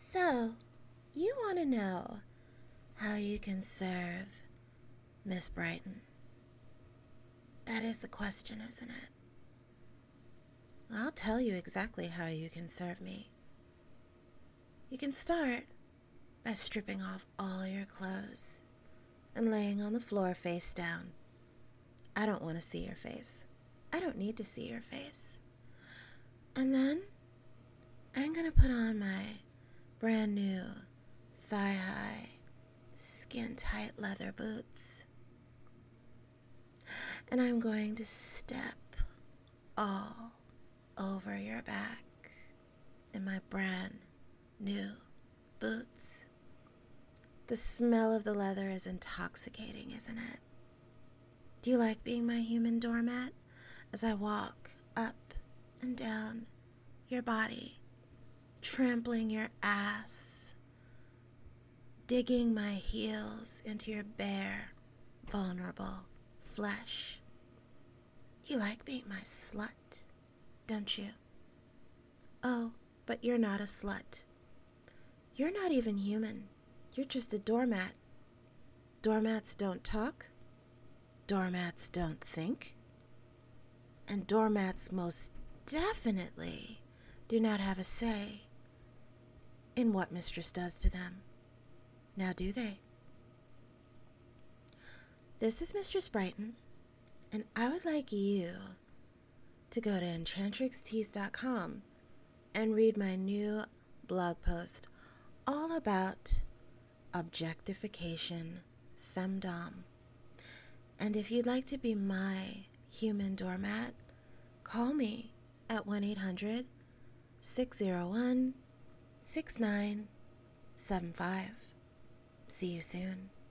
So, you want to know how you can serve Miss Brighton? That is the question, isn't it? I'll tell you exactly how you can serve me. You can start by stripping off all your clothes and laying on the floor face down. I don't want to see your face. I don't need to see your face. And then I'm going to put on my brand new thigh-high, skin-tight leather boots. And I'm going to step all over your back in my brand new boots. The smell of the leather is intoxicating, isn't it? Do you like being my human doormat as I walk up and down your body, trampling your ass, digging my heels into your bare, vulnerable flesh? You like being my slut, don't you? Oh, but you're not a slut. You're not even human. You're just a doormat. Doormats don't talk. Doormats don't think. And doormats most definitely do not have a say in what mistress does to them. Now do they? This is Mistress Brighton, and I would like you to go to enchantrixtees.com and read my new blog post all about objectification femdom. And if you'd like to be my human doormat, call me at 1-800-601-6975. See you soon.